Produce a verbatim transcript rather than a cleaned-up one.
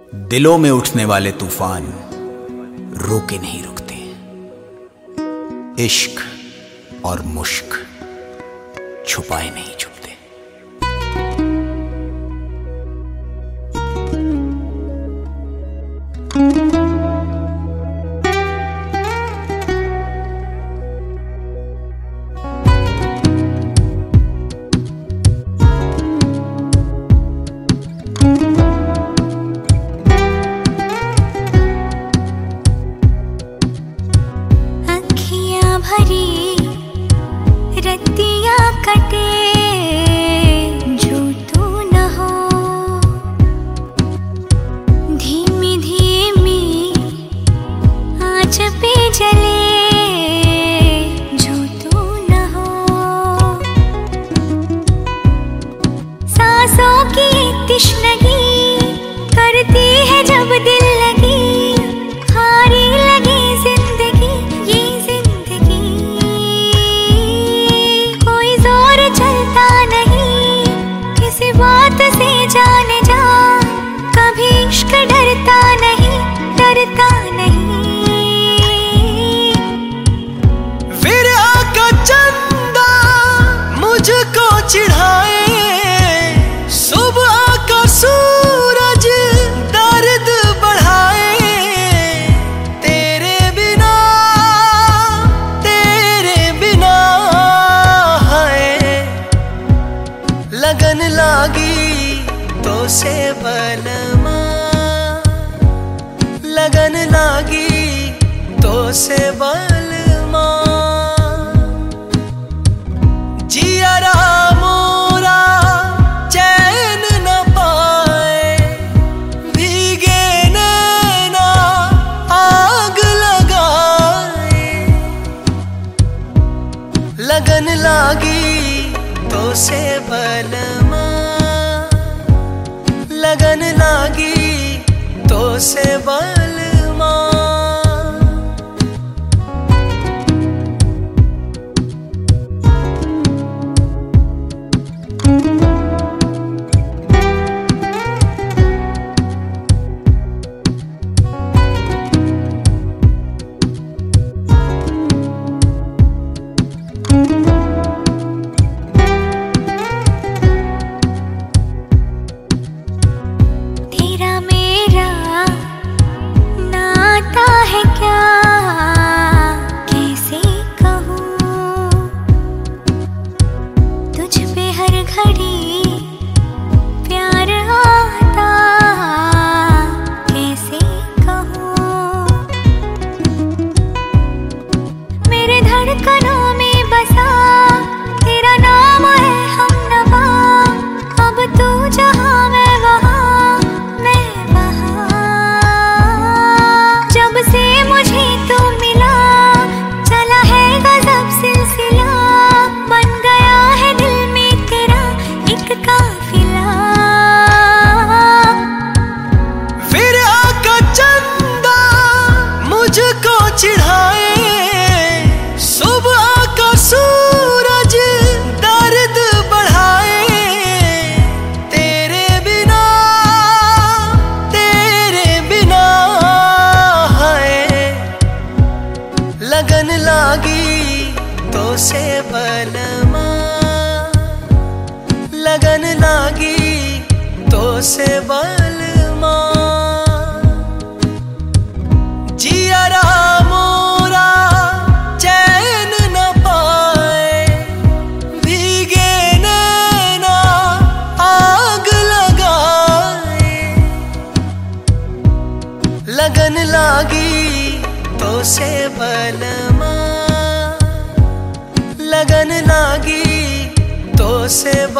दिलों में उठने वाले तूफान रोके नहीं रुकते। इश्क और मुश्क छुपाए नहीं छुपते। भरी रतियां कटे जो तू न हो, धीमी धीमी आँच पे जले जो तू न हो, सांसों की तिश्नगी करती है जब दिल लगी, हारी लगी जिंदगी ये बात से जाने जा, कभी इश्क डरता नहीं, डरता नहीं। विरह का चंदा मुझको चिढ़ाए, सुबह का सूरज दर्द बढ़ाए, तेरे बिना तेरे बिना है लगन लागी तो से बलमा, लगन लागी तो से बलमा, जियरा मोरा चैन न पाए, भीगे नैना आग लगाए, लगन लागी तो से बलमा, लगन लागी तो से बलमा। है क्या कैसे कहूँ, तुझ पे हर घड़ी प्यार आता, कैसे कहूँ, मेरे धड़कनों में बसा तेरा नाम है हमनवा, अब तू जहाँ मैं वहाँ, मैं से मुझे तो मिला, चला है गजब सिलसिला, बन गया है दिल में तेरा एक काफिला। विरह का चंदा मुझको चिढ़ाए, सुबह का सूरज दर्द बढ़ाए, तेरे बिना तेरे बिना लगन लागी तो से बलमा, लगन लागी तो से बलमा, जियरा मोरा चैन न पाए, भीगे नैना आग लगाए, लगन लागी तो से बलमा, लगन लागी तो से